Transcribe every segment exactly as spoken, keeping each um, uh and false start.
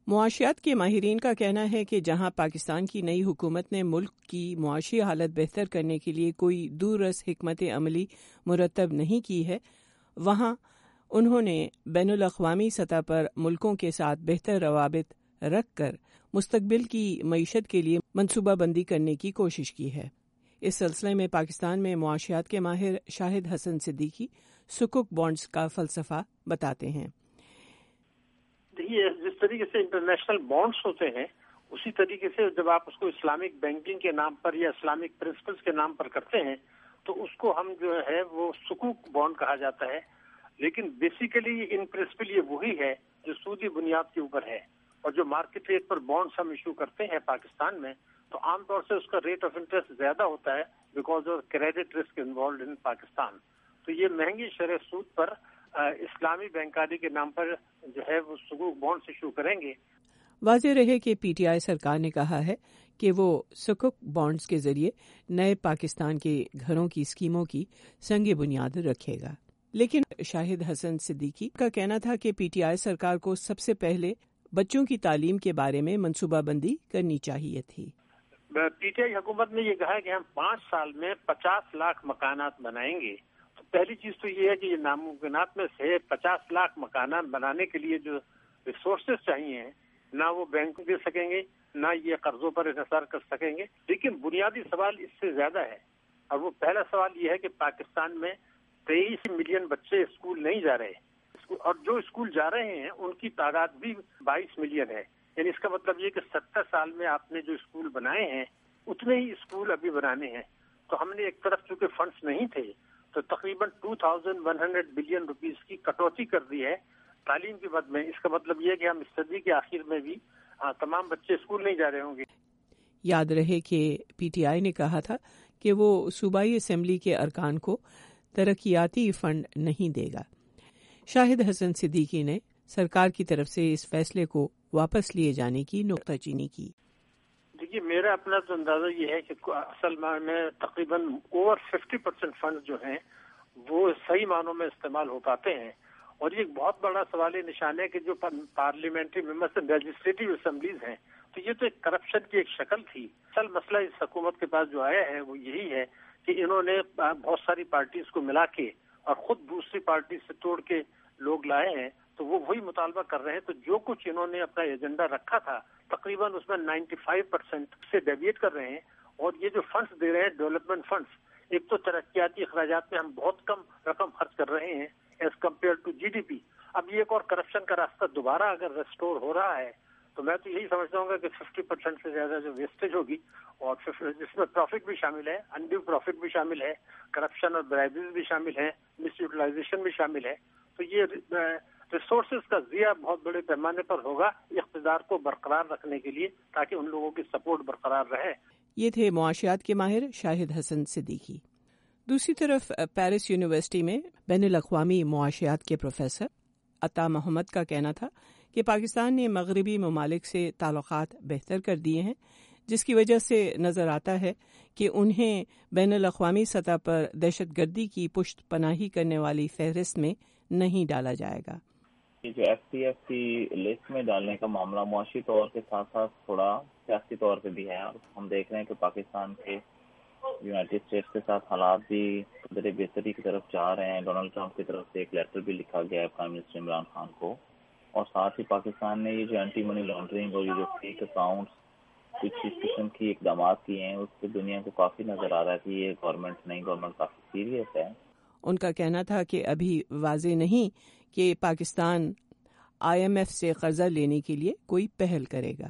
معاشیات کے ماہرین کا کہنا ہے کہ جہاں پاکستان کی نئی حکومت نے ملک کی معاشی حالت بہتر کرنے کے لیے کوئی دور رس حکمت عملی مرتب نہیں کی ہے، وہاں انہوں نے بین الاقوامی سطح پر ملکوں کے ساتھ بہتر روابط رکھ کر مستقبل کی معیشت کے لیے منصوبہ بندی کرنے کی کوشش کی ہے۔ اس سلسلے میں پاکستان میں معاشیات کے ماہر شاہد حسن صدیقی سکوک بانڈز کا فلسفہ بتاتے ہیں۔ دیکھیے، جس طریقے سے انٹرنیشنل بانڈس ہوتے ہیں اسی طریقے سے جب آپ اس کو اسلامک بینکنگ کے نام پر یا اسلامک پرنسپلز کے نام پر کرتے ہیں تو اس کو ہم جو ہے وہ سکوک بانڈ کہا جاتا ہے، لیکن بیسیکلی ان پرنسپل یہ وہی ہے جو سودی بنیاد کے اوپر ہے، اور جو مارکیٹ ریٹ پر بانڈس ہم ایشو کرتے ہیں پاکستان میں تو عام طور سے اس کا ریٹ آف انٹرسٹ زیادہ ہوتا ہے because of credit risk involved in Pakistan. تو یہ مہنگی شرح سود پر اسلامی بینکاری کے نام پر جو ہے وہ سکوک بانڈس ایشو کریں گے۔ واضح رہے کہ پی ٹی آئی سرکار نے کہا ہے کہ وہ سکوک بانڈز کے ذریعے نئے پاکستان کے گھروں کی اسکیموں کی سنگ بنیاد رکھے گا، لیکن شاہد حسن صدیقی کا کہنا تھا کہ پی ٹی آئی سرکار کو سب سے پہلے بچوں کی تعلیم کے بارے میں منصوبہ بندی کرنی چاہیے تھی۔ پی ٹی آئی حکومت نے یہ کہا ہے کہ ہم پانچ سال میں پچاس لاکھ مکانات بنائیں گے۔ تو پہلی چیز تو یہ ہے کہ یہ ناممکنات میں سے پچاس لاکھ مکانات بنانے کے لیے جو ریسورسز چاہیے نہ وہ بینک دے سکیں گے، نہ یہ قرضوں پر انحصار کر سکیں گے۔ لیکن بنیادی سوال اس سے زیادہ ہے، اور وہ پہلا سوال یہ ہے کہ پاکستان میں تیئیس ملین بچے اسکول نہیں جا رہے، اور جو اسکول جا رہے ہیں ان کی تعداد بھی بائیس ملین ہے۔ یعنی اس کا مطلب یہ کہ ستر سال میں آپ نے جو اسکول بنائے ہیں اتنے ہی اسکول ابھی بنانے ہیں۔ تو ہم نے ایک طرف چونکہ فنڈس نہیں تھے تو تقریباً two thousand one hundred billion rupees کی کٹوتی کر دی ہے تعلیم کی مد میں۔ اس کا مطلب یہ ہے کہ ہم اس صدی کے آخر میں بھی تمام بچے اسکول نہیں جا رہے ہوں گے۔ یاد رہے کہ پی ٹی آئی نے کہا تھا کہ وہ صوبائی اسمبلی کے ارکان کو ترقیاتی فنڈ نہیں دے گا۔ شاہد حسن صدیقی نے سرکار کی طرف سے اس فیصلے کو واپس لیے جانے کی نکتہ چینی کی۔ دیکھیے، میرا اپنا تو اندازہ یہ ہے کہ اصل میں تقریباً اوور ففٹی پرسینٹ فنڈ جو ہیں وہ صحیح معنوں میں استعمال ہو پاتے ہیں، اور یہ ایک بہت بڑا سوال نشان ہے کہ جو پارلیمنٹری ممبرس لیجسلیٹو اسمبلیز ہیں تو یہ تو ایک کرپشن کی ایک شکل تھی۔ اصل مسئلہ اس حکومت کے پاس جو آیا ہے وہ یہی ہے کہ انہوں نے بہت ساری پارٹیز کو ملا کے اور خود دوسری پارٹی سے توڑ کے لوگ لائے ہیں، تو وہ وہی مطالبہ کر رہے ہیں۔ تو جو کچھ انہوں نے اپنا ایجنڈا رکھا تھا تقریباً اس میں نائنٹی فائیو پرسینٹ سے ڈیویٹ کر رہے ہیں، اور یہ جو فنڈس دے رہے ہیں ڈیولپمنٹ فنڈس، ایک تو ترقیاتی اخراجات میں ہم بہت کم رقم خرچ کر رہے ہیں as compare to G D P. اب یہ ایک اور کرپشن کا راستہ دوبارہ اگر ریسٹور ہو رہا ہے تو میں تو یہی سمجھتا ہوں گا کہ ففٹی پرسینٹ سے زیادہ جو ویسٹیج ہوگی، اور جس میں پروفٹ بھی شامل ہے، انڈیو پروفٹ بھی شامل ہے، کرپشن اور برائبریز بھی شامل ہے، مس یوٹیلائزیشن بھی شامل ہے، تو یہ ریسورسز کا ضیاع بہت بڑے پیمانے پر ہوگا اقتدار کو برقرار رکھنے کے لیے، تاکہ ان لوگوں کی سپورٹ برقرار رہے۔ یہ تھے معاشیات کے ماہر شاہد حسن صدیقی۔ دوسری طرف پیرس یونیورسٹی میں بین الاقوامی معاشیات کے پروفیسر عطا محمد کا کہنا تھا کہ پاکستان نے مغربی ممالک سے تعلقات بہتر کر دیے ہیں، جس کی وجہ سے نظر آتا ہے کہ انہیں بین الاقوامی سطح پر دہشت گردی کی پشت پناہی کرنے والی فہرست میں نہیں ڈالا جائے گا۔ یہ جو ایف ٹی ایف کی لسٹ میں ڈالنے کا معاملہ معاشی طور کے ساتھ ساتھ تھوڑا سیاسی طور پہ بھی ہے، اور ہم دیکھ رہے ہیں کہ پاکستان کے یونائٹیڈ اسٹیٹس کے ساتھ حالات بھی قدرے بہتری کی طرف جا رہے ہیں۔ ڈونلڈ ٹرمپ کی طرف سے ایک لیٹر بھی لکھا گیا ہے پرائم منسٹر عمران خان کو، اور ساتھ ہی پاکستان نے یہ جو اینٹی منی لانڈرنگ اور یہ جو فیک اکاؤنٹس کچھ اس قسم کی اقدامات کیے ہیں، اس سے دنیا کو کافی نظر آ رہا ہے کہ یہ گورنمنٹ نئی گورنمنٹ کافی سیریس ہے۔ ان کا کہنا تھا کہ ابھی واضح نہیں کہ پاکستان آئی ایم ایف سے قرضہ لینے کے لیے کوئی پہل کرے گا۔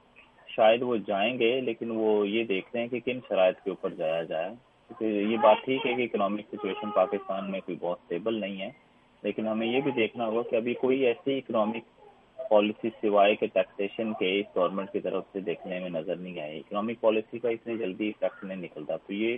شاید وہ جائیں گے، لیکن وہ یہ دیکھ رہے ہیں کہ کن شرائط کے اوپر جایا جائے۔ کیونکہ یہ بات ٹھیک ہے کہ اکنامک سچویشن پاکستان میں کوئی بہت اسٹیبل نہیں ہے، لیکن ہمیں یہ بھی دیکھنا ہوگا کہ ابھی کوئی ایسی اکنامک پالیسی سوائے کے ٹیکسیشن کے اس گورنمنٹ کی طرف سے دیکھنے میں نظر نہیں آئی۔ اکنامک پالیسی کا اتنی جلدی افیکٹ نہیں نکلتا، تو یہ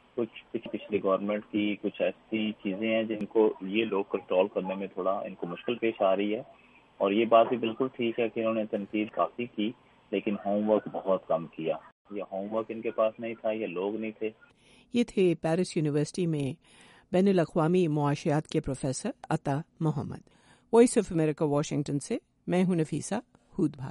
کچھ پچھلی گورنمنٹ کی کچھ ایسی چیزیں ہیں جن کو یہ لوگ کنٹرول کرنے میں تھوڑا ان کو مشکل پیش آ رہی ہے۔ اور یہ بات بھی بالکل ٹھیک ہے کہ انہوں نے تنقید کافی کی، لیکن ہوم ورک بہت کم کیا۔ یہ ہوم ورک ان کے پاس نہیں تھا، یہ لوگ نہیں تھے۔ یہ تھے پیرس یونیورسٹی میں بین الاقوامی معاشیات کے professor Ata Muhammad. Voice of America Washington سے میں ہوں نفیسہ ہود بھا۔